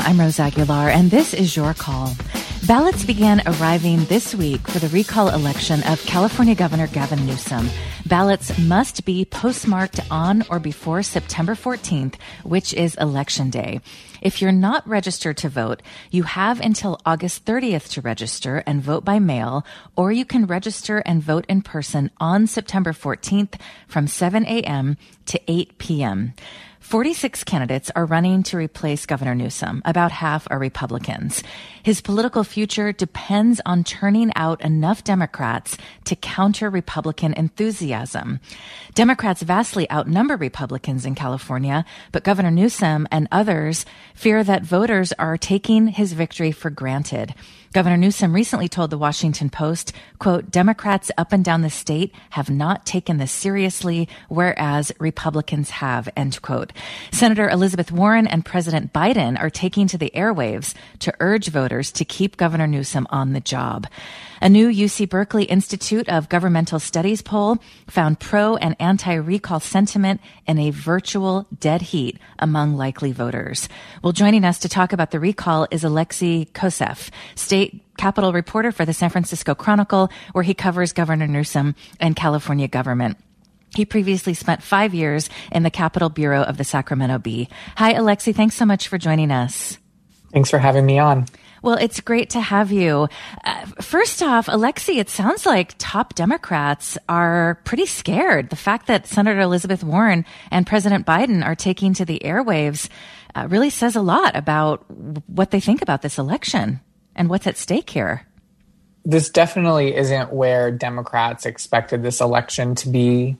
I'm Rose Aguilar, and this is Your Call. Ballots began arriving this week for the recall election of California Governor Gavin Newsom. Ballots must be postmarked on or before September 14th, which is Election Day. If you're not registered to vote, you have until August 30th to register and vote by mail, or you can register and vote in person on September 14th from 7 a.m. to 8 p.m. 46 candidates are running to replace Governor Newsom. About half are Republicans. His political future depends on turning out enough Democrats to counter Republican enthusiasm. Democrats vastly outnumber Republicans in California, but Governor Newsom and others fear that voters are taking his victory for granted. Governor Newsom recently told the Washington Post, quote, Democrats up and down the state have not taken this seriously, whereas Republicans have, end quote. Senator Elizabeth Warren and President Biden are taking to the airwaves to urge voters to keep Governor Newsom on the job. A new UC Berkeley Institute of Governmental Studies poll found pro and anti-recall sentiment in a virtual dead heat among likely voters. Well, joining us to talk about the recall is Alexei Koseff, state Capitol reporter for the San Francisco Chronicle, where he covers Governor Newsom and California government. He previously spent 5 years in the Capitol Bureau of the Sacramento Bee. Hi, Alexei. Thanks so much for joining us. Thanks for having me on. Well, it's great to have you. First off, Alexei, it sounds like top Democrats are pretty scared. The fact that Senator Elizabeth Warren and President Biden are taking to the airwaves really says a lot about what they think about this election and what's at stake here. This definitely isn't where Democrats expected this election to be,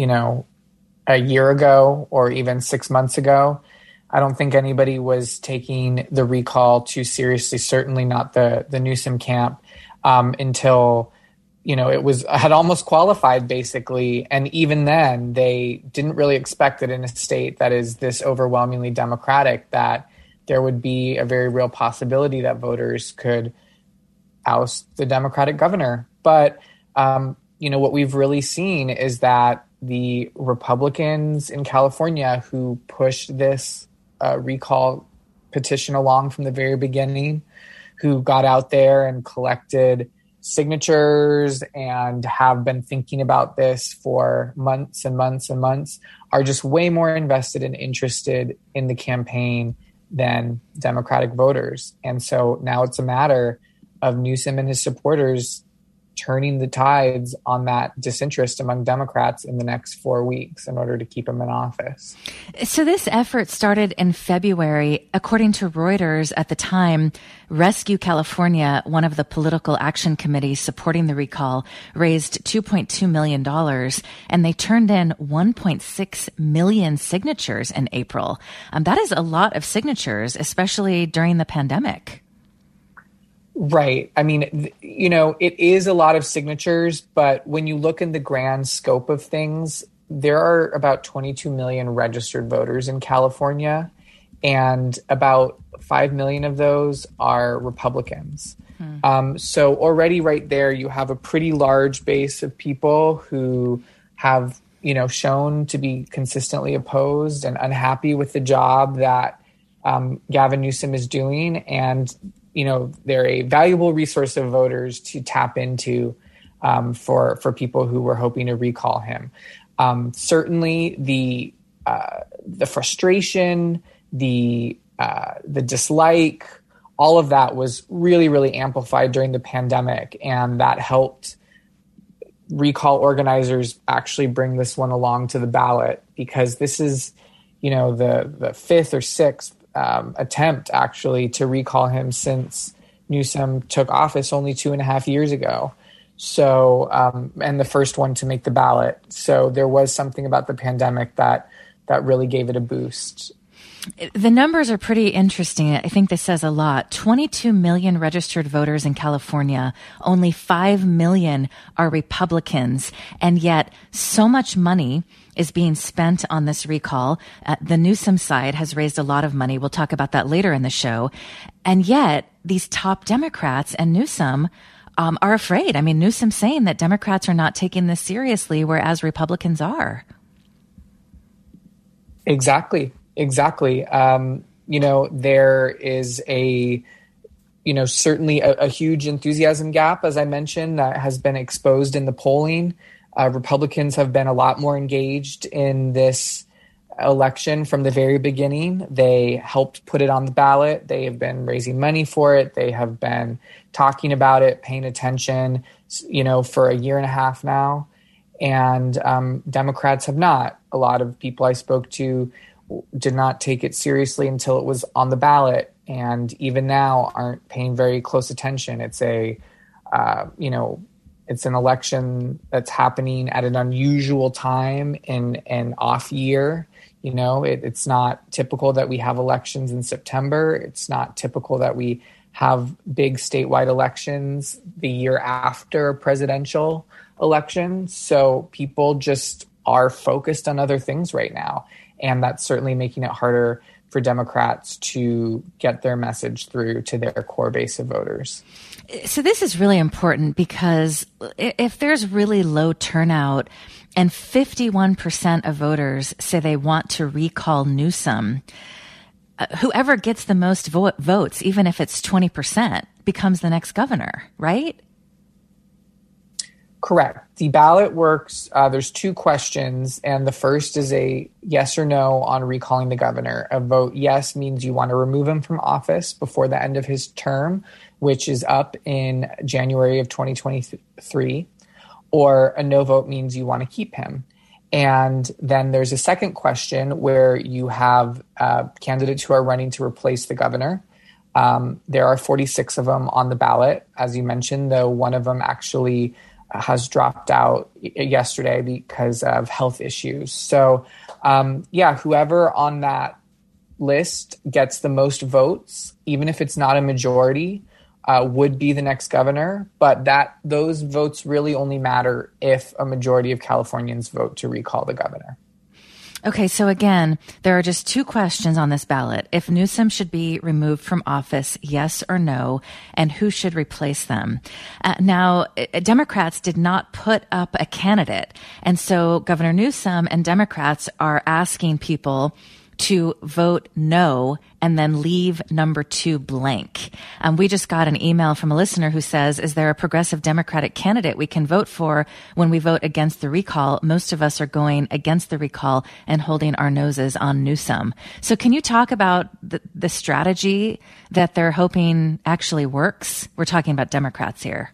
a year ago or even 6 months ago. I don't think anybody was taking the recall too seriously, certainly not the Newsom camp, until, it had almost qualified basically. And even then they didn't really expect that in a state that is this overwhelmingly Democratic, that there would be a very real possibility that voters could oust the Democratic governor. But, what we've really seen is that the Republicans in California who pushed this recall petition along from the very beginning, who got out there and collected signatures and have been thinking about this for months and months and months, are just way more invested and interested in the campaign than Democratic voters. And so now it's a matter of Newsom and his supporters turning the tides on that disinterest among Democrats in the next 4 weeks in order to keep him in office. So this effort started in February. According to Reuters at the time, Rescue California, one of the political action committees supporting the recall, raised $2.2 million, and they turned in 1.6 million signatures in April. That is a lot of signatures, especially during the pandemic. Right. I mean, it is a lot of signatures, but when you look in the grand scope of things, there are about 22 million registered voters in California, and about 5 million of those are Republicans. So already right there, you have a pretty large base of people who have, shown to be consistently opposed and unhappy with the job that Gavin Newsom is doing. And they're a valuable resource of voters to tap into for people who were hoping to recall him. Certainly, the frustration, the dislike, all of that was really, really amplified during the pandemic, and that helped recall organizers actually bring this one along to the ballot, because this is, the fifth or sixth attempt actually to recall him since Newsom took office only 2.5 years ago. So, and the first one to make the ballot. So there was something about the pandemic that really gave it a boost. The numbers are pretty interesting. I think this says a lot. 22 million registered voters in California. Only 5 million are Republicans. And yet so much money is being spent on this recall. The Newsom side has raised a lot of money. We'll talk about that later in the show. And yet these top Democrats and Newsom are afraid. I mean, Newsom's saying that Democrats are not taking this seriously, whereas Republicans are. Exactly. there is certainly a huge enthusiasm gap, as I mentioned, that has been exposed in the polling. Republicans have been a lot more engaged in this election from the very beginning. They helped put it on the ballot. They have been raising money for it. They have been talking about it, paying attention, for a year and a half now. And Democrats have not. A lot of people I spoke to did not take it seriously until it was on the ballot, and even now aren't paying very close attention. It's it's an election that's happening at an unusual time in an off year. It's not typical that we have elections in September. It's not typical that we have big statewide elections the year after a presidential election. So people just are focused on other things right now. And that's certainly making it harder for Democrats to get their message through to their core base of voters. So this is really important because if there's really low turnout and 51% of voters say they want to recall Newsom, whoever gets the most votes, even if it's 20%, becomes the next governor, right? Correct. The ballot works. There's two questions, and the first is a yes or no on recalling the governor. A vote yes means you want to remove him from office before the end of his term, which is up in January of 2023, or a no vote means you want to keep him. And then there's a second question where you have candidates who are running to replace the governor. There are 46 of them on the ballot. As you mentioned, though, one of them actually has dropped out yesterday because of health issues. So, whoever on that list gets the most votes, even if it's not a majority, would be the next governor. But those votes really only matter if a majority of Californians vote to recall the governor. Okay, so again, there are just two questions on this ballot. If Newsom should be removed from office, yes or no, and who should replace them. Now, Democrats did not put up a candidate, and so Governor Newsom and Democrats are asking people to vote no and then leave number 2 blank. We just got an email from a listener who says, is there a progressive Democratic candidate we can vote for when we vote against the recall? Most of us are going against the recall and holding our noses on Newsom. So can you talk about the strategy that they're hoping actually works? We're talking about Democrats here.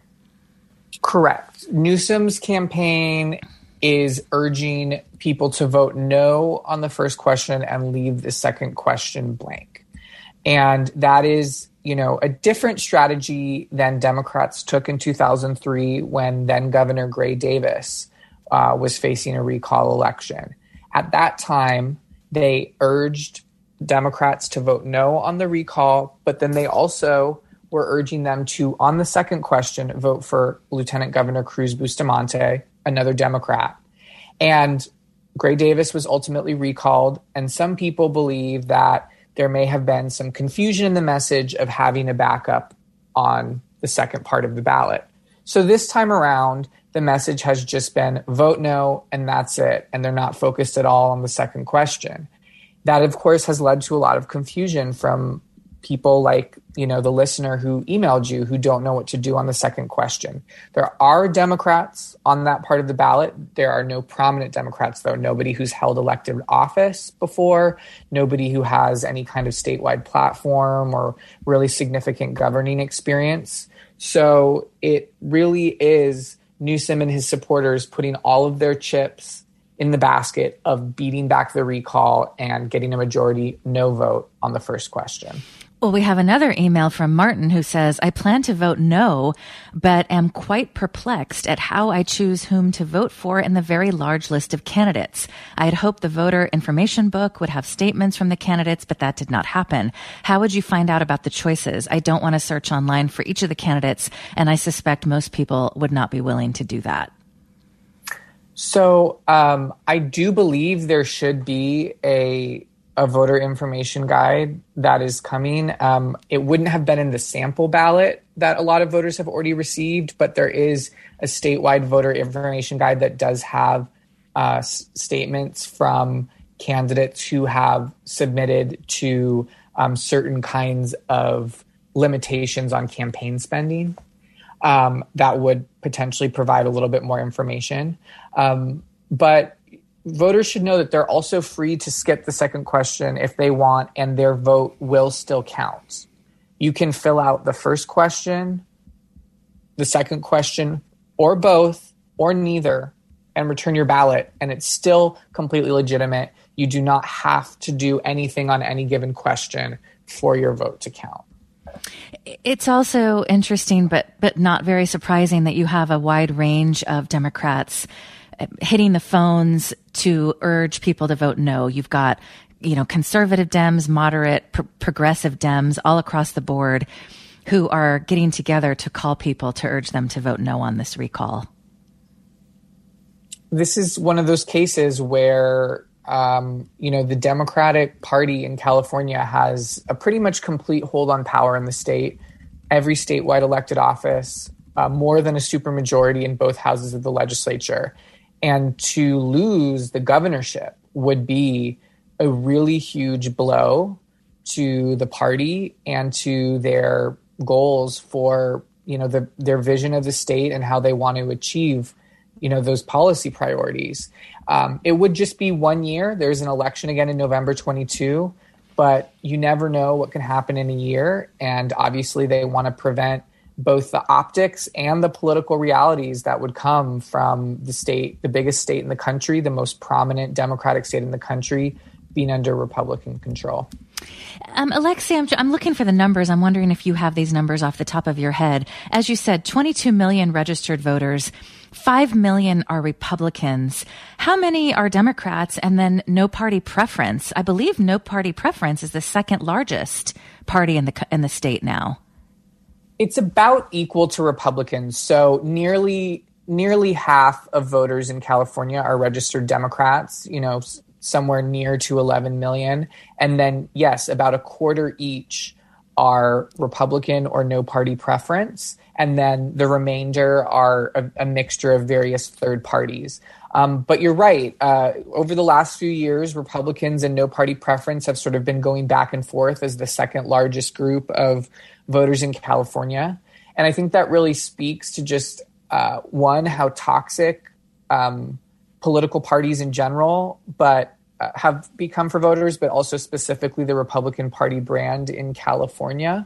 Correct. Newsom's campaign is urging people to vote no on the first question and leave the second question blank. And that is, a different strategy than Democrats took in 2003 when then Governor Gray Davis was facing a recall election. At that time, they urged Democrats to vote no on the recall, but then they also were urging them to, on the second question, vote for Lieutenant Governor Cruz Bustamante, another Democrat. And Gray Davis was ultimately recalled, and some people believe that there may have been some confusion in the message of having a backup on the second part of the ballot. So this time around, the message has just been vote no, and that's it. And they're not focused at all on the second question. That, of course, has led to a lot of confusion from people like, the listener who emailed you who don't know what to do on the second question. There are Democrats on that part of the ballot. There are no prominent Democrats, though. Nobody who's held elected office before, nobody who has any kind of statewide platform or really significant governing experience. So it really is Newsom and his supporters putting all of their chips in the basket of beating back the recall and getting a majority no vote on the first question. Well, we have another email from Martin who says, I plan to vote no, but am quite perplexed at how I choose whom to vote for in the very large list of candidates. I had hoped the voter information book would have statements from the candidates, but that did not happen. How would you find out about the choices? I don't want to search online for each of the candidates, and I suspect most people would not be willing to do that. So I do believe there should be a voter information guide that is coming. It wouldn't have been in the sample ballot that a lot of voters have already received, but there is a statewide voter information guide that does have statements from candidates who have submitted to certain kinds of limitations on campaign spending that would potentially provide a little bit more information. But voters should know that they're also free to skip the second question if they want, and their vote will still count. You can fill out the first question, the second question, or both, or neither, and return your ballot, and it's still completely legitimate. You do not have to do anything on any given question for your vote to count. It's also interesting, but not very surprising, that you have a wide range of Democrats hitting the phones to urge people to vote no. You've got, conservative Dems, moderate, progressive Dems all across the board who are getting together to call people to urge them to vote no on this recall. This is one of those cases where, the Democratic Party in California has a pretty much complete hold on power in the state. Every statewide elected office, more than a supermajority in both houses of the legislature. And to lose the governorship would be a really huge blow to the party and to their goals for, their vision of the state and how they want to achieve, those policy priorities. It would just be 1 year. There's an election again in November 22, but you never know what can happen in a year. And obviously they want to prevent both the optics and the political realities that would come from the state, the biggest state in the country, the most prominent Democratic state in the country, being under Republican control. Alexi, I'm looking for the numbers. I'm wondering if you have these numbers off the top of your head. As you said, 22 million registered voters, 5 million are Republicans. How many are Democrats? And then no party preference. I believe no party preference is the second largest party in the state now. It's about equal to Republicans. So nearly half of voters in California are registered Democrats, somewhere near to 11 million. And then, yes, about a quarter each are Republican or no party preference. And then the remainder are a mixture of various third parties. But you're right. Over the last few years, Republicans and no party preference have sort of been going back and forth as the second largest group of voters in California. And I think that really speaks to just, one, how toxic political parties in general, but have become for voters, but also specifically the Republican Party brand in California.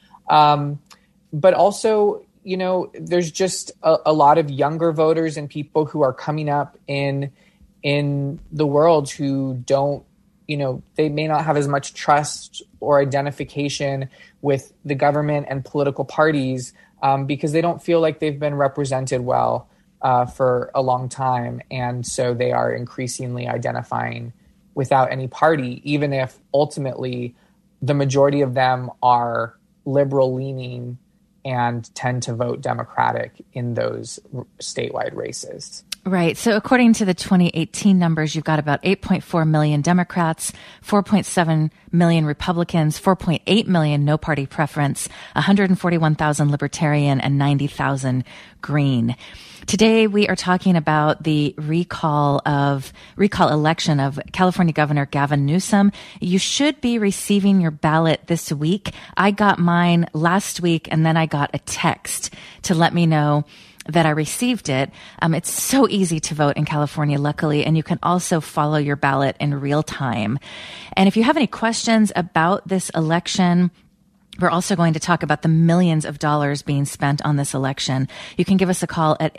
But also, there's just a lot of younger voters and people who are coming up in the world who don't, they may not have as much trust or identification with the government and political parties because they don't feel like they've been represented well for a long time. And so they are increasingly identifying without any party, even if ultimately the majority of them are liberal leaning and tend to vote Democratic in those statewide races. Right. So according to the 2018 numbers, you've got about 8.4 million Democrats, 4.7 million Republicans, 4.8 million no party preference, 141,000 Libertarian, and 90,000 Green. Today, we are talking about the recall election of California Governor Gavin Newsom. You should be receiving your ballot this week. I got mine last week, and then I got a text to let me know that I received it. It's so easy to vote in California, luckily, and you can also follow your ballot in real time. And if you have any questions about this election, we're also going to talk about the millions of dollars being spent on this election. You can give us a call at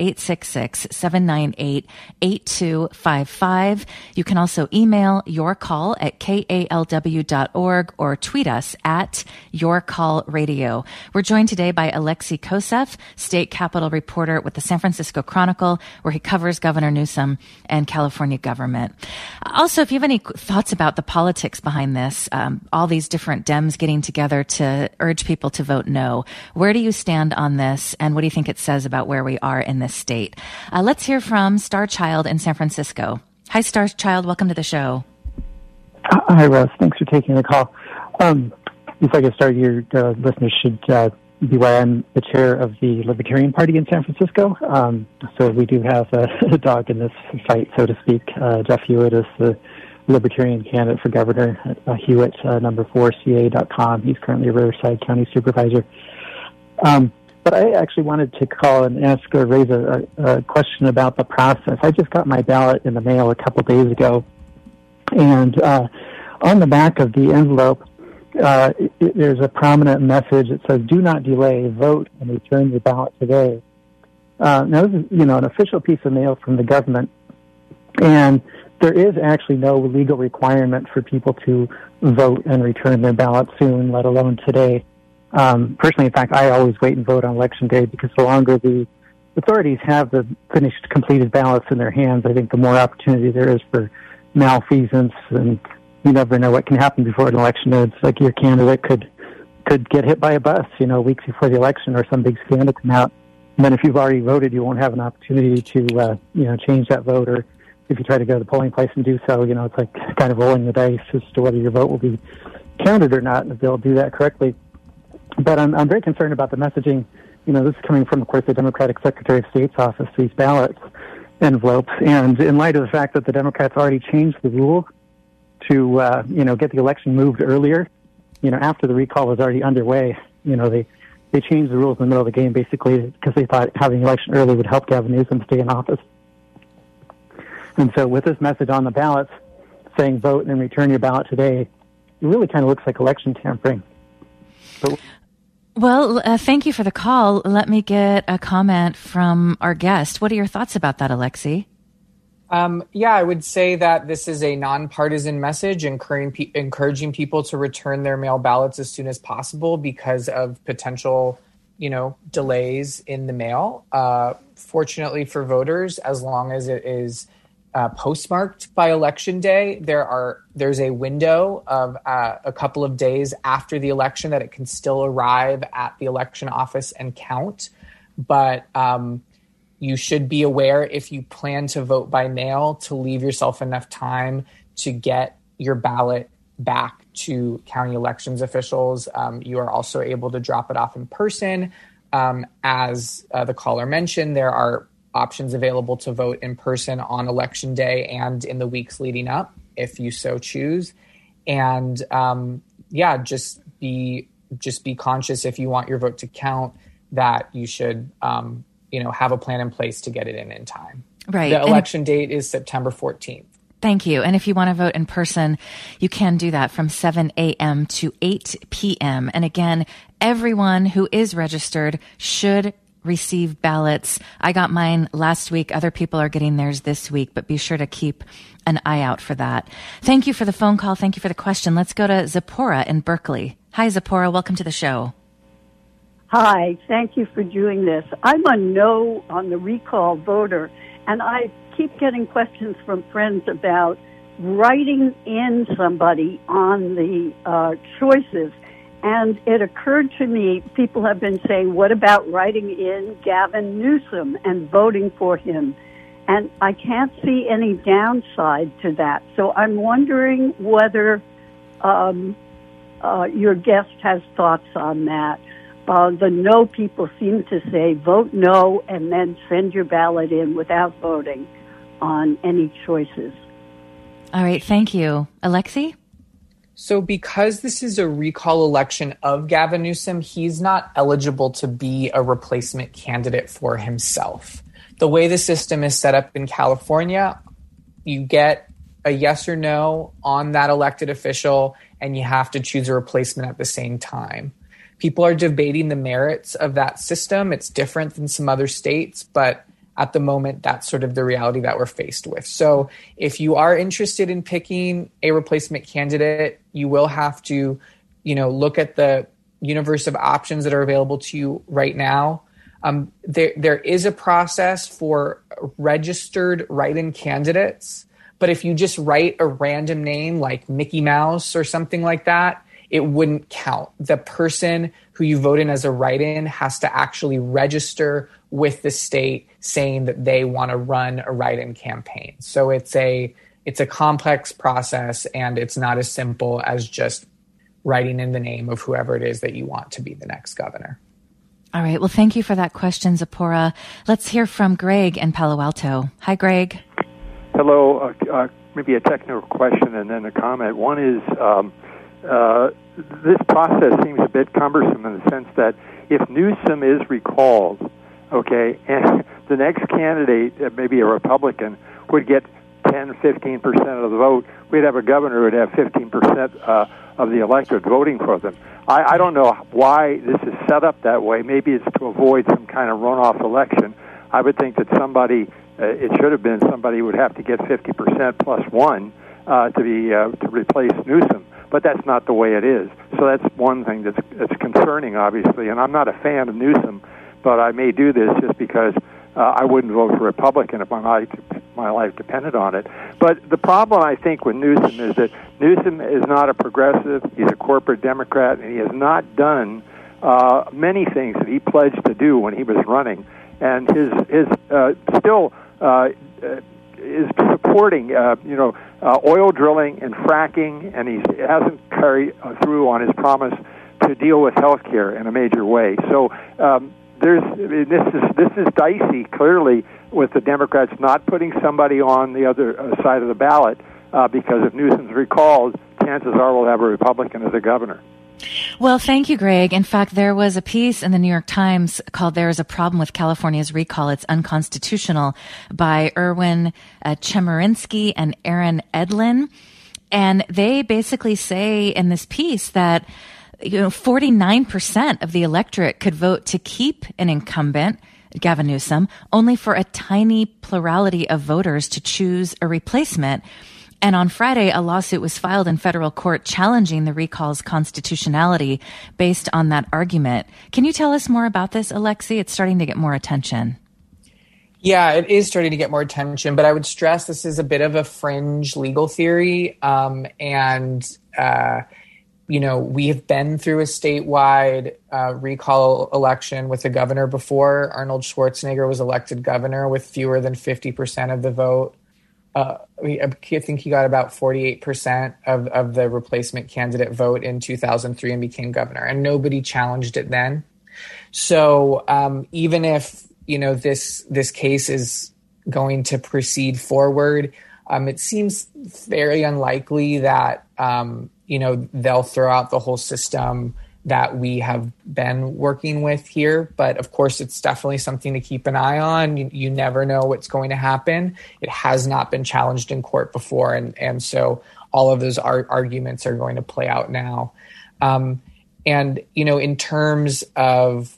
866-798-8255. You can also email your call at kalw.org or tweet us at Your Call Radio. We're joined today by Alexi Kosseff, state capitol reporter with the San Francisco Chronicle, where he covers Governor Newsom and California government. Also, if you have any thoughts about the politics behind this, all these different Dems getting together to urge people to vote no. Where do you stand on this, and what do you think it says about where we are in this state? Let's hear from Star Child in San Francisco. Hi, Star Child. Welcome to the show. Hi, Russ. Thanks for taking the call. Before I get started, your listeners should be aware I'm the chair of the Libertarian Party in San Francisco. So we do have a dog in this fight, so to speak. Jeff Hewitt is the Libertarian candidate for governor, Hewitt, number 4ca.com. He's currently a Riverside County supervisor. But I actually wanted to call and ask or raise a question about the process. I just got my ballot in the mail a couple days ago, and on the back of the envelope, there's a prominent message that says, "Do not delay, vote and return your ballot today." Now, this is, an official piece of mail from the government, and there is actually no legal requirement for people to vote and return their ballot soon, let alone today. Personally, in fact, I always wait and vote on Election Day because the longer the authorities have the finished, completed ballots in their hands, I think the more opportunity there is for malfeasance, and you never know what can happen before an election. It's like your candidate could get hit by a bus, weeks before the election, or some big scandal come out. And then if you've already voted, you won't have an opportunity to, change that vote, or if you try to go to the polling place and do so, it's like kind of rolling the dice as to whether your vote will be counted or not, and if they'll do that correctly. But I'm very concerned about the messaging. This is coming from, of course, the Democratic Secretary of State's office, these ballots envelopes. And in light of the fact that the Democrats already changed the rule to, get the election moved earlier, after the recall was already underway, they changed the rules in the middle of the game, basically, because they thought having the election early would help Gavin Newsom stay in office. And so with this message on the ballots saying vote and return your ballot today, it really kind of looks like election tampering. Well, thank you for the call. Let me get a comment from our guest. What are your thoughts about that, Alexi? I would say that this is a nonpartisan message encouraging people to return their mail ballots as soon as possible because of potential, delays in the mail. Fortunately for voters, as long as it is postmarked by Election Day, there's a window of a couple of days after the election that it can still arrive at the election office and count. But you should be aware, if you plan to vote by mail, to leave yourself enough time to get your ballot back to county elections officials. You are also able to drop it off in person. As the caller mentioned, there are options available to vote in person on Election Day and in the weeks leading up, if you so choose. And just be conscious, if you want your vote to count, that you should have a plan in place to get it in time. Right. The election date is September 14th. Thank you. And if you want to vote in person, you can do that from 7 a.m. to 8 p.m. And again, everyone who is registered should receive ballots. I got mine last week. Other people are getting theirs this week, but be sure to keep an eye out for that. Thank you for the phone call. Thank you for the question. Let's go to Zipporah in Berkeley. Hi, Zipporah. Welcome to the show. Hi. Thank you for doing this. I'm a no on the recall voter, and I keep getting questions from friends about writing in somebody on the choices. And it occurred to me, people have been saying, what about writing in Gavin Newsom and voting for him? And I can't see any downside to that. So I'm wondering whether your guest has thoughts on that. The no people seem to say vote no and then send your ballot in without voting on any choices. All right. Thank you. Alexi? So because this is a recall election of Gavin Newsom, he's not eligible to be a replacement candidate for himself. The way the system is set up in California, you get a yes or no on that elected official, and you have to choose a replacement at the same time. People are debating the merits of that system. It's different than some other states, but at the moment, that's sort of the reality that we're faced with. So if you are interested in picking a replacement candidate, you will have to, look at the universe of options that are available to you right now. There is a process for registered write-in candidates, but if you just write a random name like Mickey Mouse or something like that, it wouldn't count. The person who you vote in as a write-in has to actually register with the state saying that they want to run a write-in campaign. So it's a complex process, and it's not as simple as just writing in the name of whoever it is that you want to be the next governor. All right. Well, thank you for that question, Zipporah. Let's hear from Greg in Palo Alto. Hi, Greg. Hello. Maybe a technical question and then a comment. One is this process seems a bit cumbersome in the sense that if Newsom is recalled, okay, and the next candidate, maybe a Republican, would get 10, 15% of the vote, we'd have a governor who would have 15% of the electorate voting for them. I don't know why this is set up that way. Maybe it's to avoid some kind of runoff election. I would think that somebody, it should have been somebody would have to get 50% plus one to replace Newsom. But that's not the way it is. So that's one thing that's concerning, obviously. And I'm not a fan of Newsom, but I may do this just because I wouldn't vote for Republican if my life depended on it. But the problem, I think, with Newsom is that Newsom is not a progressive. He's a corporate Democrat, and he has not done many things that he pledged to do when he was running. And his still is supporting, oil drilling and fracking, and he hasn't carried through on his promise to deal with health care in a major way. So this is dicey, clearly, with the Democrats not putting somebody on the other side of the ballot because if Newsom's recalled, chances are we'll have a Republican as a governor. Well, thank you, Greg. In fact, there was a piece in the New York Times called "There is a Problem with California's Recall. It's Unconstitutional" by Erwin Chemerinsky and Aaron Edlin. And they basically say in this piece that 49% of the electorate could vote to keep an incumbent, Gavin Newsom, only for a tiny plurality of voters to choose a replacement. And on Friday, a lawsuit was filed in federal court challenging the recall's constitutionality based on that argument. Can you tell us more about this, Alexi? It's starting to get more attention. Yeah, it is starting to get more attention, but I would stress this is a bit of a fringe legal theory. We have been through a statewide recall election with the governor before. Arnold Schwarzenegger was elected governor with fewer than 50% of the vote. I think he got about 48% of the replacement candidate vote in 2003 and became governor, and nobody challenged it then. So even if this case is going to proceed forward, it seems very unlikely that they'll throw out the whole system that we have been working with here. But of course, it's definitely something to keep an eye on. You never know what's going to happen. It has not been challenged in court before. And so all of those arguments are going to play out now. In terms of,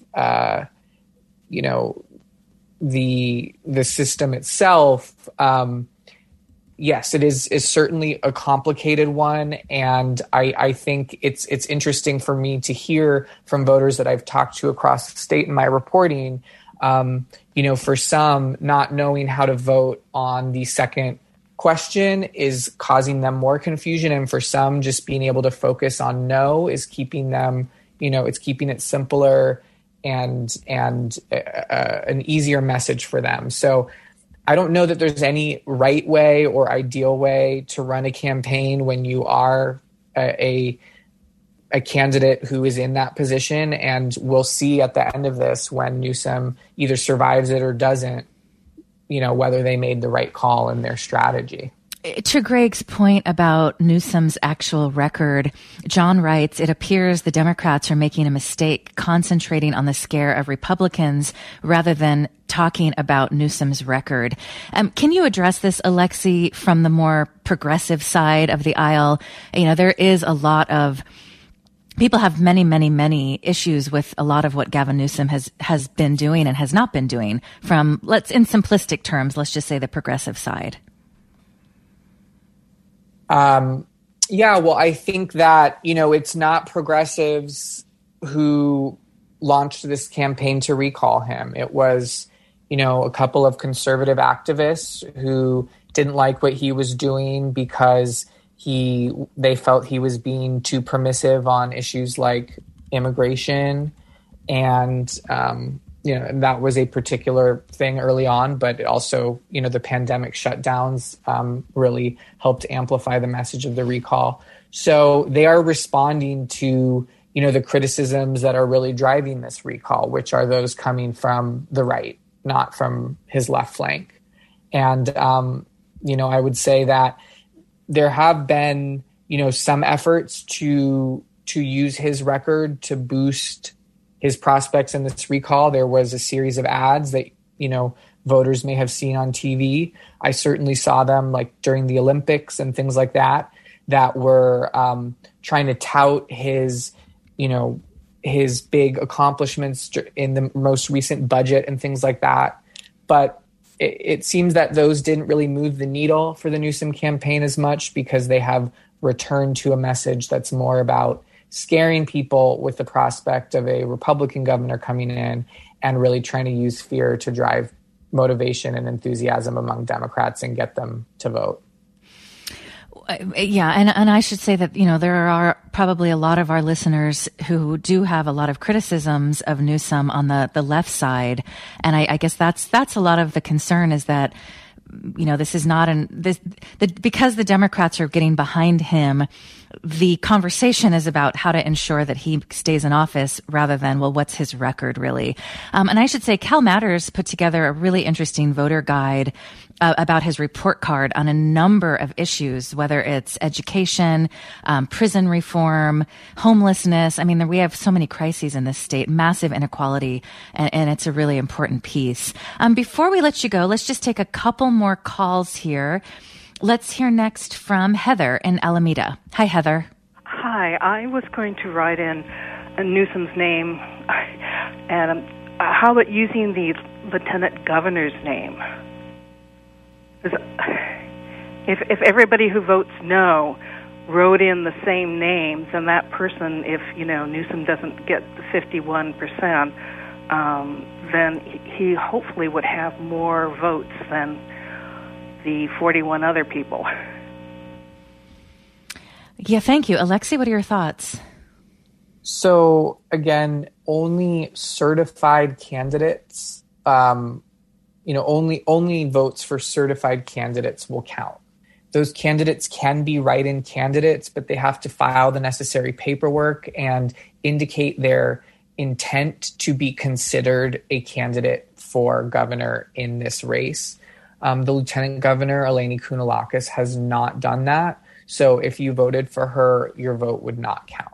the system itself, yes, it is certainly a complicated one, and I think it's interesting for me to hear from voters that I've talked to across the state in my reporting. For some, not knowing how to vote on the second question is causing them more confusion, and for some, just being able to focus on no is keeping them, it's keeping it simpler and an easier message for them. So I don't know that there's any right way or ideal way to run a campaign when you are a candidate who is in that position. And we'll see at the end of this when Newsom either survives it or doesn't, whether they made the right call in their strategy. To Greg's point about Newsom's actual record, John writes, it appears the Democrats are making a mistake concentrating on the scare of Republicans rather than talking about Newsom's record. Can you address this, Alexi, from the more progressive side of the aisle? There is a lot of people have many, many, many issues with a lot of what Gavin Newsom has been doing and has not been doing from, in simplistic terms, let's just say the progressive side. I think that, it's not progressives who launched this campaign to recall him. It was, a couple of conservative activists who didn't like what he was doing because they felt he was being too permissive on issues like immigration. And that was a particular thing early on, but also, the pandemic shutdowns really helped amplify the message of the recall. So they are responding to, the criticisms that are really driving this recall, which are those coming from the right, not from his left flank. And, I would say that there have been, some efforts to use his record to boost his prospects in this recall. There was a series of ads that, voters may have seen on TV. I certainly saw them like during the Olympics and things like that were trying to tout his, his big accomplishments in the most recent budget and things like that. But it seems that those didn't really move the needle for the Newsom campaign as much, because they have returned to a message that's more about scaring people with the prospect of a Republican governor coming in, and really trying to use fear to drive motivation and enthusiasm among Democrats and get them to vote. Yeah, and I should say that, there are probably a lot of our listeners who do have a lot of criticisms of Newsom on the left side. And I guess that's a lot of the concern, is that, this is not because the Democrats are getting behind him, the conversation is about how to ensure that he stays in office rather than, well, what's his record really? And I should say Cal Matters put together a really interesting voter guide about his report card on a number of issues, whether it's education, prison reform, homelessness. I mean, we have so many crises in this state, massive inequality, and it's a really important piece. Before we let you go, let's just take a couple more calls here. Let's hear next from Heather in Alameda. Hi, Heather. Hi. I was going to write in Newsom's name, and how about using the lieutenant governor's name? If everybody who votes no wrote in the same names, then that person, if Newsom doesn't get the 51%, then he hopefully would have more votes than the 41 other people. Yeah, thank you. Alexi, what are your thoughts? So again, only certified candidates, only votes for certified candidates will count. Those candidates can be write-in candidates, but they have to file the necessary paperwork and indicate their intent to be considered a candidate for governor in this race. The lieutenant governor, Eleni Kounalakis, has not done that. So if you voted for her, your vote would not count.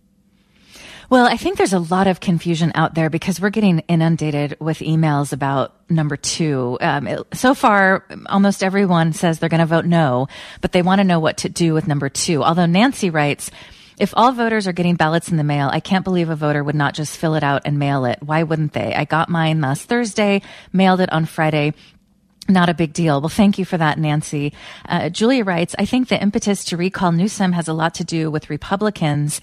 Well, I think there's a lot of confusion out there because we're getting inundated with emails about number 2. So far, almost everyone says they're going to vote no, but they want to know what to do with number 2. Although Nancy writes, if all voters are getting ballots in the mail, I can't believe a voter would not just fill it out and mail it. Why wouldn't they? I got mine last Thursday, mailed it on Friday. Not a big deal. Well, thank you for that, Nancy. Julia writes, I think the impetus to recall Newsom has a lot to do with Republicans'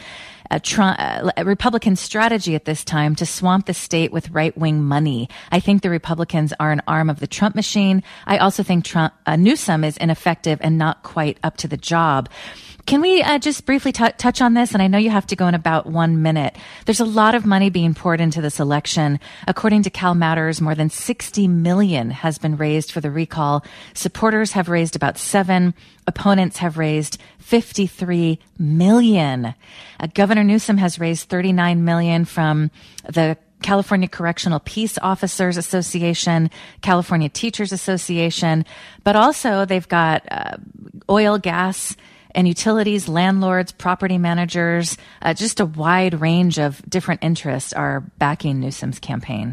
Republican strategy at this time to swamp the state with right-wing money. I think the Republicans are an arm of the Trump machine. I also think Newsom is ineffective and not quite up to the job. Can we just briefly touch on this? And I know you have to go in about 1 minute. There's a lot of money being poured into this election. According to Cal Matters, more than $60 million has been raised for the recall. Supporters have raised about 7. Opponents have raised $53 million. Governor Newsom has raised $39 million from the California Correctional Peace Officers Association, California Teachers Association, but also they've got oil, gas, and utilities, landlords, property managers, just a wide range of different interests are backing Newsom's campaign.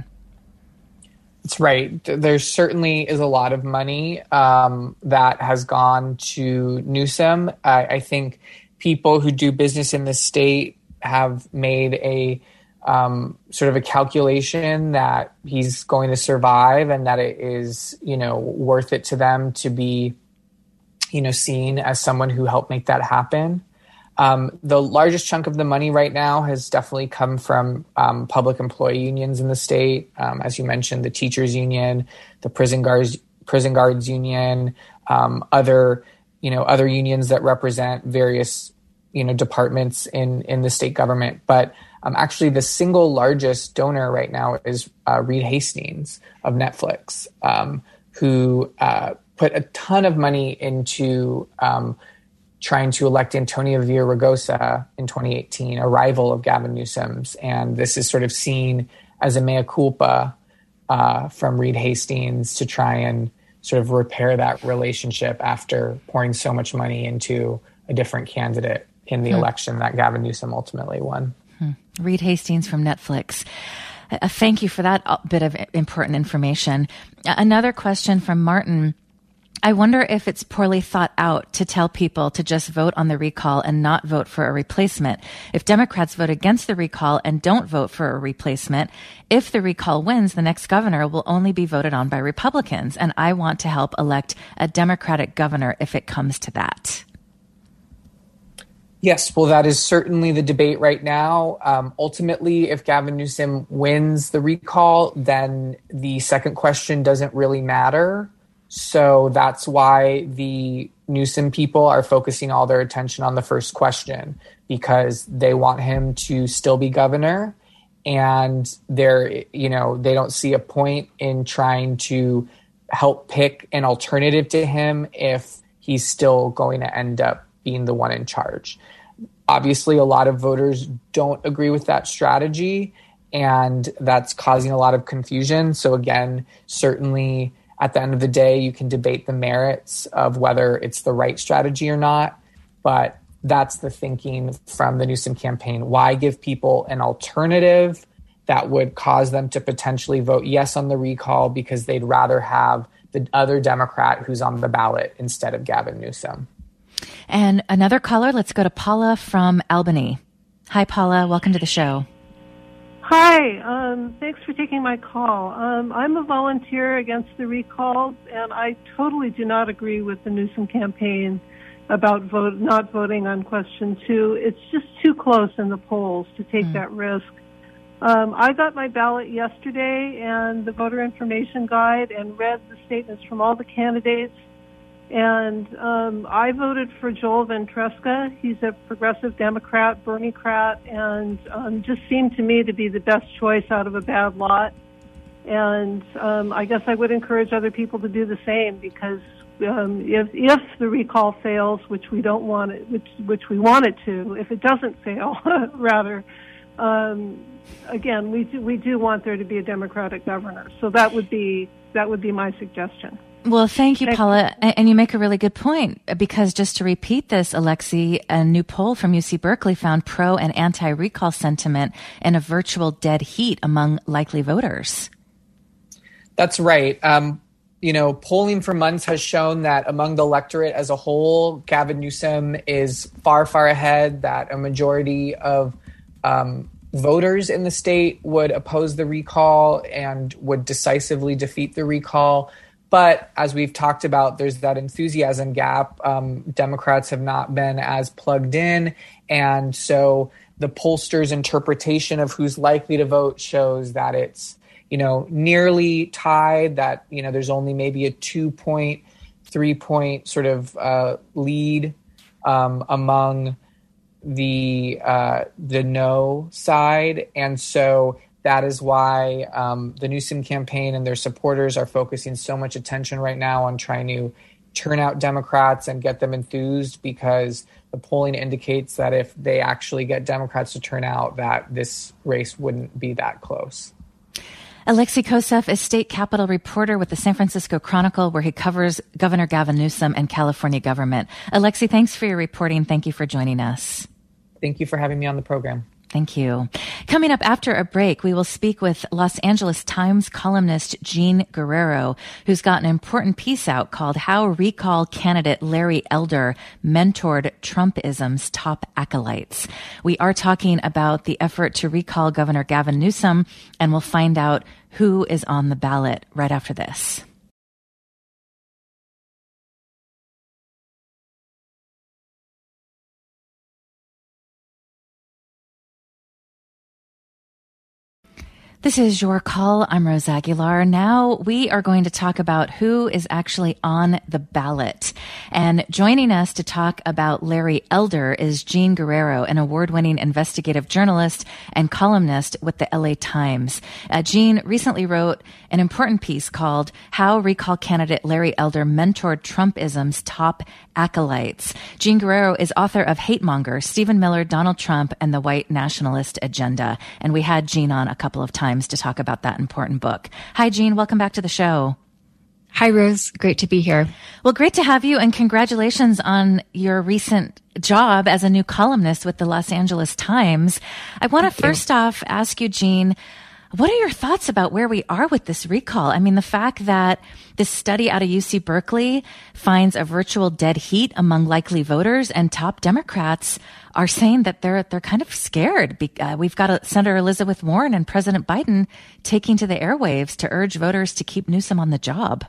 That's right. There certainly is a lot of money that has gone to Newsom. I think people who do business in the state have made a sort of a calculation that he's going to survive and that it is, worth it to them to be seen as someone who helped make that happen. The largest chunk of the money right now has definitely come from public employee unions in the state. As you mentioned, the teachers union, the prison guards union, other unions that represent various, departments in the state government. But actually the single largest donor right now is Reed Hastings of Netflix, who put a ton of money into trying to elect Antonio Villaraigosa in 2018, a rival of Gavin Newsom's. And this is sort of seen as a mea culpa from Reed Hastings to try and sort of repair that relationship after pouring so much money into a different candidate in the election that Gavin Newsom ultimately won. Reed Hastings from Netflix. Thank you for that bit of important information. Another question from Martin. I wonder if it's poorly thought out to tell people to just vote on the recall and not vote for a replacement. If Democrats vote against the recall and don't vote for a replacement, if the recall wins, the next governor will only be voted on by Republicans. And I want to help elect a Democratic governor if it comes to that. Yes, well, that is certainly the debate right now. Ultimately, if Gavin Newsom wins the recall, then the second question doesn't really matter. So that's why the Newsom people are focusing all their attention on the first question, because they want him to still be governor, and they don't see a point in trying to help pick an alternative to him if he's still going to end up being the one in charge. Obviously, a lot of voters don't agree with that strategy, and that's causing a lot of confusion. So again, certainly at the end of the day, you can debate the merits of whether it's the right strategy or not, but that's the thinking from the Newsom campaign. Why give people an alternative that would cause them to potentially vote yes on the recall because they'd rather have the other Democrat who's on the ballot instead of Gavin Newsom? And another caller, let's go to Paula from Albany. Hi, Paula. Welcome to the show. Hi. Thanks for taking my call. I'm a volunteer against the recall, and I totally do not agree with the Newsom campaign about not voting on question 2. It's just too close in the polls to take that risk. I got my ballot yesterday and the voter information guide and read the statements from all the candidates. And I voted for Joel Ventresca. He's a progressive Democrat, Bernie-crat, and just seemed to me to be the best choice out of a bad lot. And I guess I would encourage other people to do the same, because if the recall fails, which we don't want it, which we want it to, if it doesn't fail, rather, again, we do want there to be a Democratic governor. So that would be my suggestion. Well, thank you, Paula. And you make a really good point, because just to repeat this, Alexi, a new poll from UC Berkeley found pro and anti-recall sentiment in a virtual dead heat among likely voters. That's right. Polling for months has shown that among the electorate as a whole, Gavin Newsom is far, far ahead, that a majority of voters in the state would oppose the recall and would decisively defeat the recall. But as we've talked about, there's that enthusiasm gap. Democrats have not been as plugged in. And so the pollsters' interpretation of who's likely to vote shows that it's, nearly tied, that, there's only maybe a 2-point, 3-point sort of lead among the no side. And so that is why the Newsom campaign and their supporters are focusing so much attention right now on trying to turn out Democrats and get them enthused, because the polling indicates that if they actually get Democrats to turn out, that this race wouldn't be that close. Alexei Koseff is state capitol reporter with the San Francisco Chronicle, where he covers Governor Gavin Newsom and California government. Alexei, thanks for your reporting. Thank you for joining us. Thank you for having me on the program. Thank you. Coming up after a break, we will speak with Los Angeles Times columnist Jean Guerrero, who's got an important piece out called How Recall Candidate Larry Elder Mentored Trumpism's Top Acolytes. We are talking about the effort to recall Governor Gavin Newsom, and we'll find out who is on the ballot right after this. This is Your Call. I'm Rose Aguilar. Now we are going to talk about who is actually on the ballot. And joining us to talk about Larry Elder is Jean Guerrero, an award-winning investigative journalist and columnist with the LA Times. Jean recently wrote an important piece called How Recall Candidate Larry Elder Mentored Trumpism's Top Acolytes. Jean Guerrero is author of Hate Monger, Stephen Miller, Donald Trump, and the White Nationalist Agenda. And we had Jean on a couple of times to talk about that important book. Hi, Jean. Welcome back to the show. Hi, Rose. Great to be here. Well, great to have you, and congratulations on your recent job as a new columnist with the Los Angeles Times. I want to first off ask you, Jean, what are your thoughts about where we are with this recall? I mean, the fact that this study out of UC Berkeley finds a virtual dead heat among likely voters, and top Democrats are saying that they're kind of scared. We've got Senator Elizabeth Warren and President Biden taking to the airwaves to urge voters to keep Newsom on the job.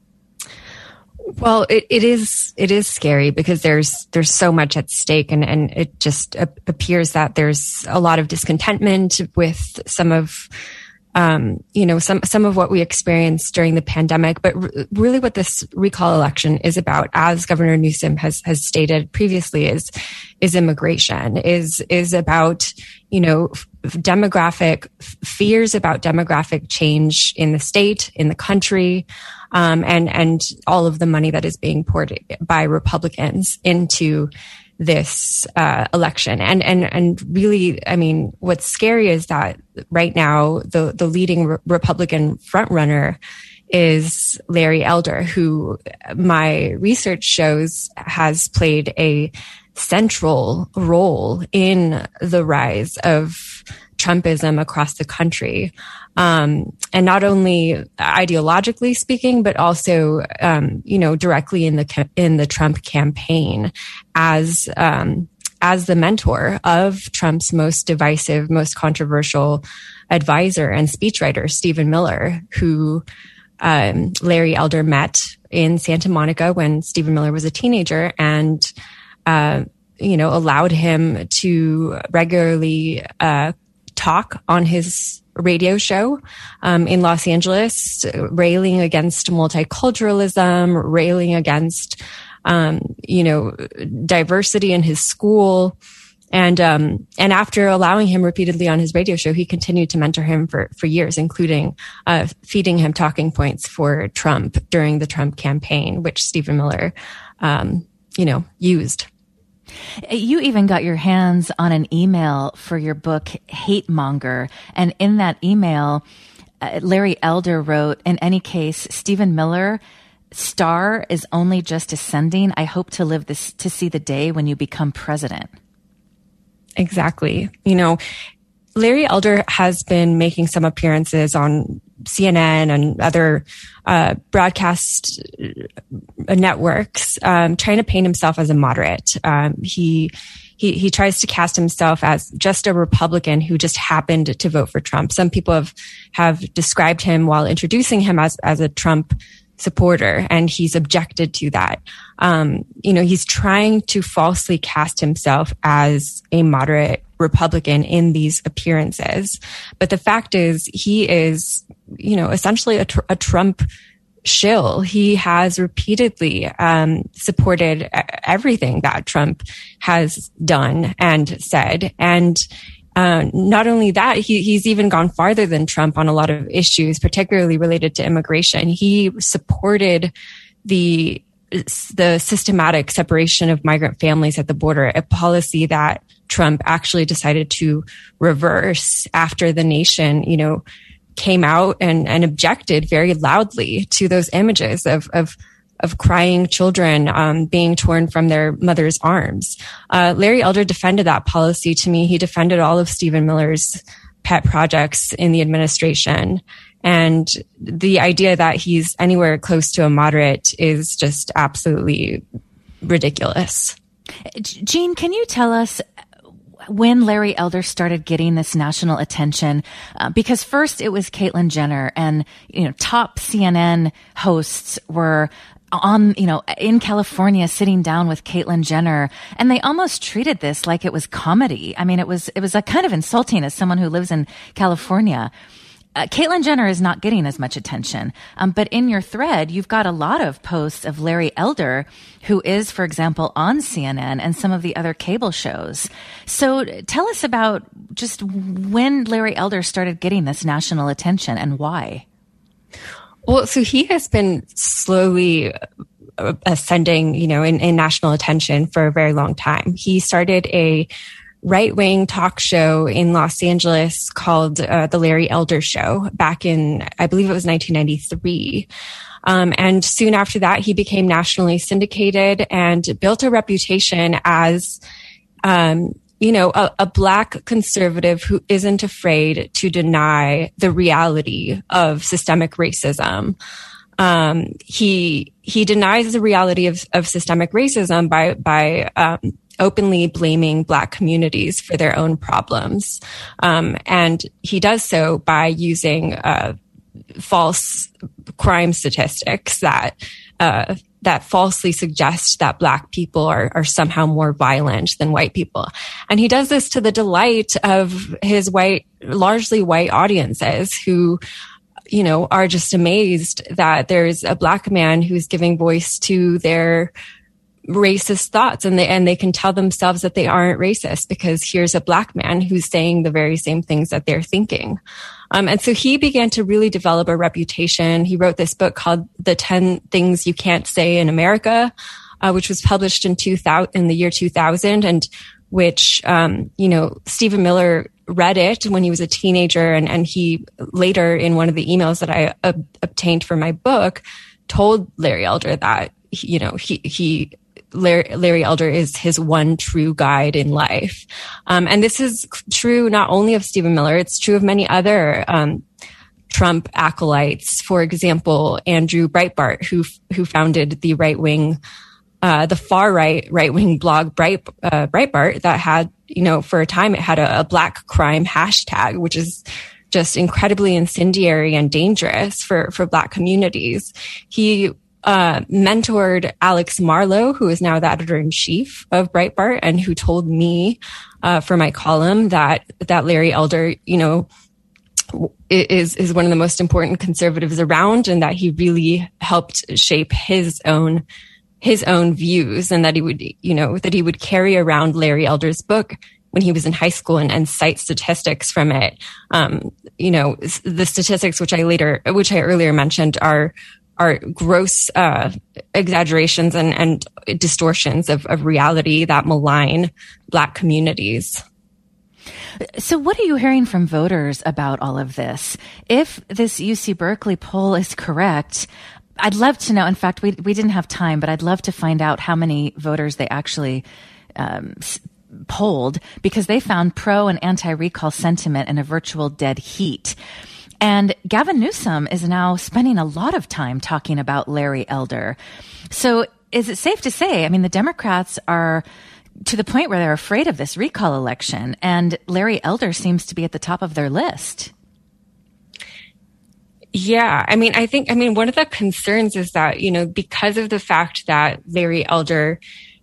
Well, it is scary because there's so much at stake, and it just appears that there's a lot of discontentment with some of some of what we experienced during the pandemic. But really what this recall election is about, as Governor Newsom has stated previously, is immigration, is about, demographic fears about demographic change in the state, in the country, and all of the money that is being poured by Republicans into this election. And really, I mean, what's scary is that right now the leading Republican frontrunner is Larry Elder, who my research shows has played a central role in the rise of Trumpism across the country. And not only ideologically speaking, but also, directly in the Trump campaign as the mentor of Trump's most divisive, most controversial advisor and speechwriter, Stephen Miller, who Larry Elder met in Santa Monica when Stephen Miller was a teenager, and allowed him to regularly talk on his radio show in Los Angeles, railing against multiculturalism, railing against diversity in his school. And after allowing him repeatedly on his radio show, he continued to mentor him for years, including feeding him talking points for Trump during the Trump campaign, which Stephen Miller used. You even got your hands on an email for your book, Hate Monger. And in that email, Larry Elder wrote, "In any case, Stephen Miller, star is only just ascending. I hope to live this to see the day when you become president." Exactly. Larry Elder has been making some appearances on CNN and other broadcast networks, trying to paint himself as a moderate. He tries to cast himself as just a Republican who just happened to vote for Trump. Some people have described him while introducing him as a Trump supporter, and he's objected to that. He's trying to falsely cast himself as a moderate Republican in these appearances. But the fact is, he is, essentially a Trump shill. He has repeatedly supported everything that Trump has done and said. And not only that, he's even gone farther than Trump on a lot of issues, particularly related to immigration. He supported the systematic separation of migrant families at the border, a policy that Trump actually decided to reverse after the nation, came out and objected very loudly to those images of crying children being torn from their mother's arms. Larry Elder defended that policy to me. He defended all of Stephen Miller's pet projects in the administration. And the idea that he's anywhere close to a moderate is just absolutely ridiculous. Jean, can you tell us when Larry Elder started getting this national attention? Because first it was Caitlyn Jenner, and, top CNN hosts were on, in California sitting down with Caitlyn Jenner, and they almost treated this like it was comedy. I mean, it was a kind of insulting as someone who lives in California. Caitlyn Jenner is not getting as much attention. But in your thread, you've got a lot of posts of Larry Elder, who is, for example, on CNN and some of the other cable shows. So tell us about just when Larry Elder started getting this national attention and why. Well, so he has been slowly ascending, in national attention for a very long time. He started a right-wing talk show in Los Angeles called The Larry Elder Show back in, I believe it was 1993. And soon after that, he became nationally syndicated and built a reputation as, a Black conservative who isn't afraid to deny the reality of systemic racism. He denies the reality of systemic racism by openly blaming Black communities for their own problems. And he does so by using false crime statistics that falsely suggest that Black people are somehow more violent than white people. And he does this to the delight of his largely white audiences who, are just amazed that there's a Black man who's giving voice to their racist thoughts, and they can tell themselves that they aren't racist because here's a Black man who's saying the very same things that they're thinking. And so he began to really develop a reputation. He wrote this book called The 10 Things You Can't Say in America, which was published in the year 2000, and which, Stephen Miller read it when he was a teenager. And he later, in one of the emails that I obtained for my book, told Larry Elder that, Larry Elder is his one true guide in life. And this is true not only of Stephen Miller, it's true of many other Trump acolytes. For example, Andrew Breitbart, who founded the the far right wing blog Breitbart that had, for a time it had a Black crime hashtag, which is just incredibly incendiary and dangerous for Black communities. He mentored Alex Marlow, who is now the editor-in-chief of Breitbart, and who told me for my column that Larry Elder, is one of the most important conservatives around, and that he really helped shape his own views, and that he would carry around Larry Elder's book when he was in high school and cite statistics from it. The statistics which I earlier mentioned are gross exaggerations and distortions of reality that malign Black communities. So what are you hearing from voters about all of this? If this UC Berkeley poll is correct, I'd love to know. In fact, we didn't have time, but I'd love to find out how many voters they actually polled, because they found pro and anti-recall sentiment in a virtual dead heat. And Gavin Newsom is now spending a lot of time talking about Larry Elder. So is it safe to say, the Democrats are to the point where they're afraid of this recall election, and Larry Elder seems to be at the top of their list? Yeah. I think one of the concerns is that, because of the fact that Larry Elder,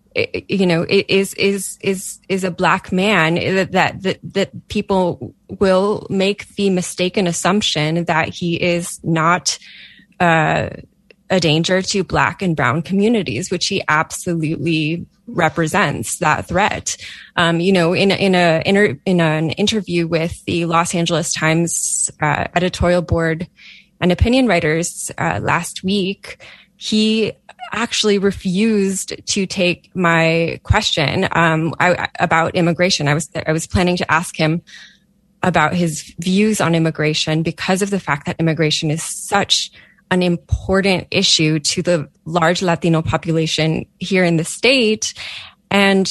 is a Black man, that people will make the mistaken assumption that he is not a danger to Black and brown communities, which he absolutely represents that threat. In an interview with the Los Angeles Times editorial board and opinion writers last week, he actually refused to take my question about immigration. I was planning to ask him about his views on immigration because of the fact that immigration is such an important issue to the large Latino population here in the state, and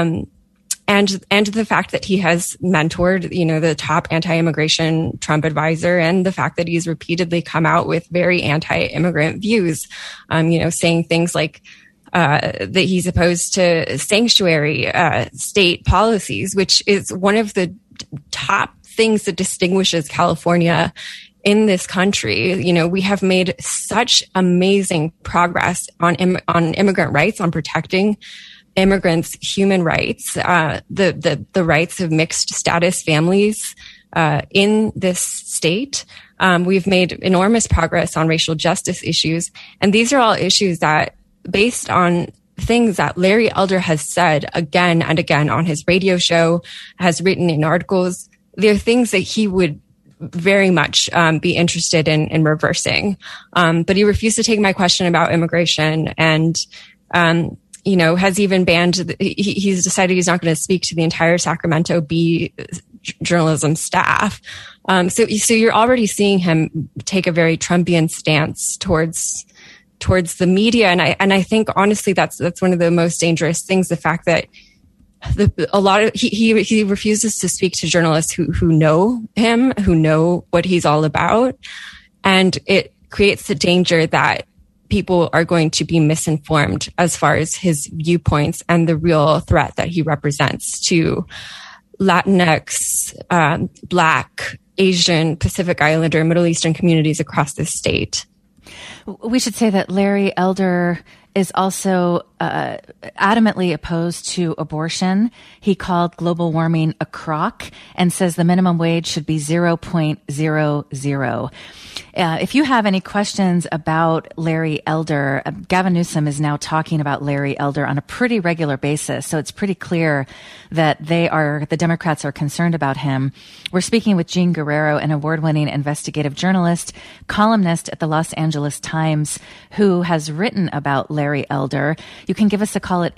the fact that he has mentored, the top anti-immigration Trump advisor, and the fact that he's repeatedly come out with very anti-immigrant views, saying things like that he's opposed to sanctuary state policies, which is one of the top things that distinguishes California in this country. We have made such amazing progress on immigrant rights, on protecting immigrants' human rights, the rights of mixed status families in this state. We've made enormous progress on racial justice issues. And these are all issues that, based on things that Larry Elder has said again and again on his radio show, has written in articles, they're things that he would very much be interested in reversing. But he refused to take my question about immigration, and has even banned, he's decided he's not going to speak to the entire Sacramento Bee journalism staff. So you're already seeing him take a very Trumpian stance towards towards the media. And I think honestly, that's one of the most dangerous things. The fact that he refuses to speak to journalists who know him, who know what he's all about. And it creates the danger that people are going to be misinformed as far as his viewpoints and the real threat that he represents to Latinx, Black, Asian, Pacific Islander, Middle Eastern communities across this state. We should say that Larry Elder is also adamantly opposed to abortion. He called global warming a crock and says the minimum wage should be 0.00. If you have any questions about Larry Elder, Gavin Newsom is now talking about Larry Elder on a pretty regular basis. So it's pretty clear that the Democrats are concerned about him. We're speaking with Jean Guerrero, an award-winning investigative journalist, columnist at the Los Angeles Times, who has written about Larry Elder. You can give us a call at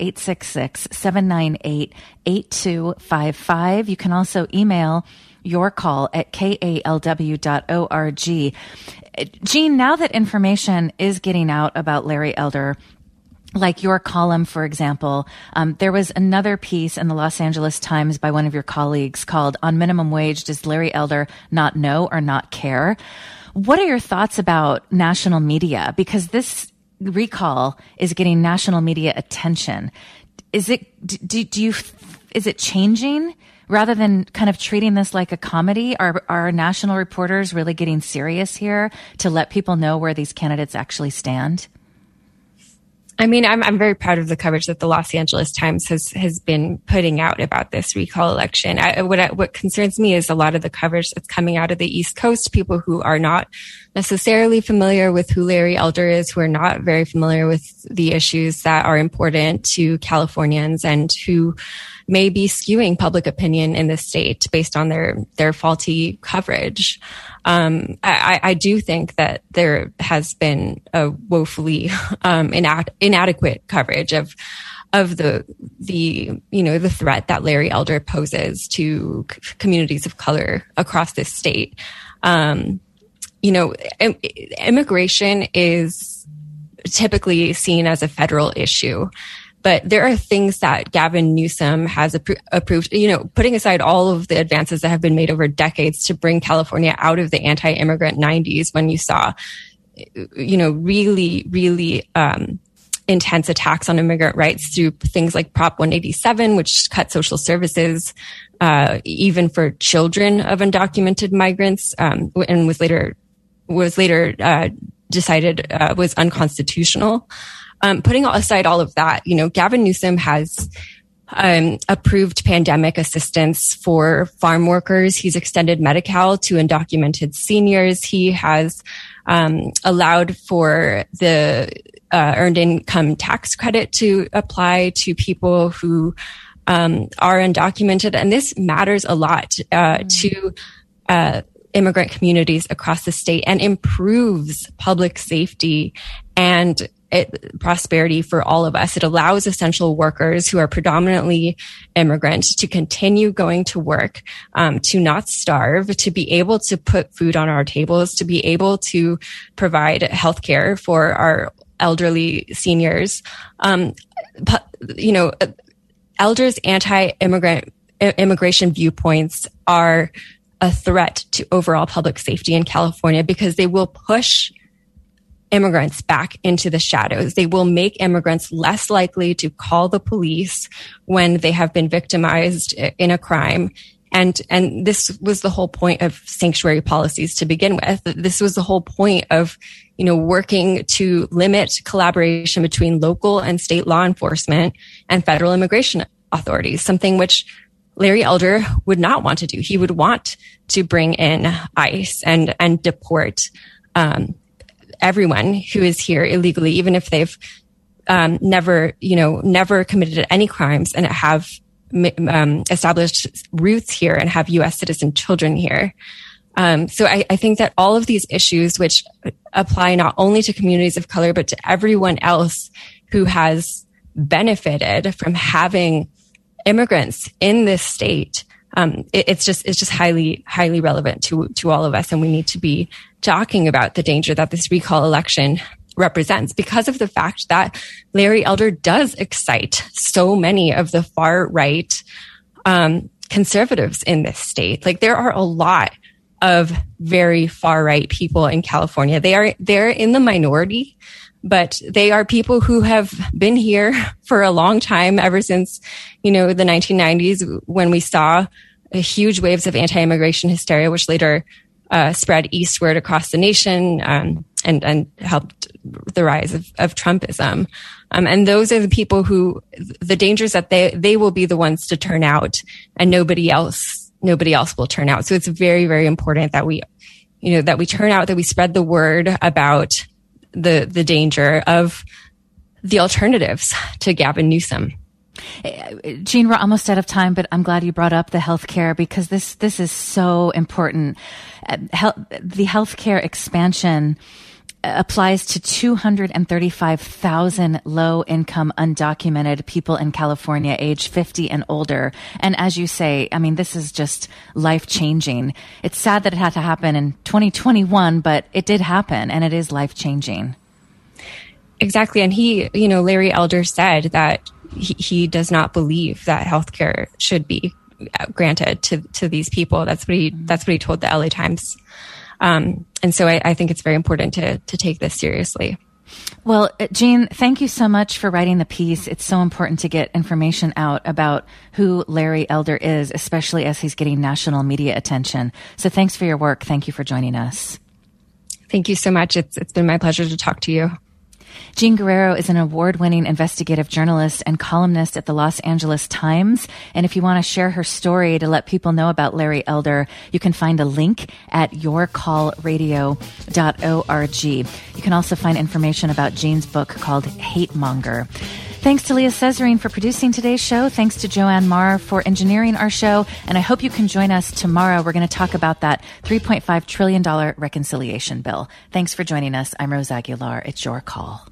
866-798-8255. You can also email your call at kalw.org. Jean, now that information is getting out about Larry Elder, like your column, for example, there was another piece in the Los Angeles Times by one of your colleagues called "On Minimum Wage, Does Larry Elder Not Know or Not Care?" What are your thoughts about national media? Because this recall is getting national media attention. Is it changing? Rather than kind of treating this like a comedy, are national reporters really getting serious here to let people know where these candidates actually stand? I mean, I'm very proud of the coverage that the Los Angeles Times has been putting out about this recall election. What concerns me is a lot of the coverage that's coming out of the East Coast, people who are not necessarily familiar with who Larry Elder is, who are not very familiar with the issues that are important to Californians and who may be skewing public opinion in the state based on their faulty coverage. I do think that there has been a woefully inadequate coverage of the threat that Larry Elder poses to communities of color across this state. Immigration is typically seen as a federal issue. But there are things that Gavin Newsom has approved, putting aside all of the advances that have been made over decades to bring California out of the anti-immigrant 90s, when you saw, really, really intense attacks on immigrant rights through things like Prop 187, which cut social services, even for children of undocumented migrants, and was later decided was unconstitutional. Putting aside all of that, Gavin Newsom has approved pandemic assistance for farm workers. He's extended Medi-Cal to undocumented seniors. He has allowed for the earned income tax credit to apply to people who are undocumented. And this matters a lot to immigrant communities across the state and improves public safety and prosperity for all of us. It allows essential workers who are predominantly immigrant to continue going to work, to not starve, to be able to put food on our tables, to be able to provide healthcare for our elderly seniors. Elder's immigration viewpoints are a threat to overall public safety in California because they will push immigrants back into the shadows. They will make immigrants less likely to call the police when they have been victimized in a crime. And this was the whole point of sanctuary policies to begin with. This was the whole point of, working to limit collaboration between local and state law enforcement and federal immigration authorities, something which Larry Elder would not want to do. He would want to bring in ICE and deport everyone who is here illegally, even if they've never committed any crimes and have established roots here and have U.S. citizen children here. So I think that all of these issues, which apply not only to communities of color, but to everyone else who has benefited from having immigrants in this state, it's just highly, highly relevant to all of us. And we need to be talking about the danger that this recall election represents, because of the fact that Larry Elder does excite so many of the far right conservatives in this state. Like, there are a lot of very far right people in California. They're in the minority, but they are people who have been here for a long time, ever since, the 1990s, when we saw huge waves of anti-immigration hysteria, which later spread eastward across the nation, and helped the rise of Trumpism. And those are the people who, the dangers that they will be the ones to turn out, and nobody else will turn out. So it's very, very important that we turn out, that we spread the word about the danger of the alternatives to Gavin Newsom. Jean, we're almost out of time, but I'm glad you brought up the healthcare, because this is so important. The healthcare expansion applies to 235,000 low-income, undocumented people in California, age 50 and older. And as you say, I mean, this is just life-changing. It's sad that it had to happen in 2021, but it did happen, and it is life-changing. Exactly. And Larry Elder said that he does not believe that healthcare should be granted to these people. That's what he told the LA Times. And so I think it's very important to take this seriously. Well, Jean, thank you so much for writing the piece. It's so important to get information out about who Larry Elder is, especially as he's getting national media attention. So thanks for your work. Thank you for joining us. Thank you so much. It's been my pleasure to talk to you. Jean Guerrero is an award-winning investigative journalist and columnist at the Los Angeles Times. And if you want to share her story to let people know about Larry Elder, you can find a link at yourcallradio.org. You can also find information about Jean's book called Hate Monger. Thanks to Leah Cesarine for producing today's show. Thanks to Joanne Marr for engineering our show. And I hope you can join us tomorrow. We're going to talk about that $3.5 trillion reconciliation bill. Thanks for joining us. I'm Rose Aguilar. It's Your Call.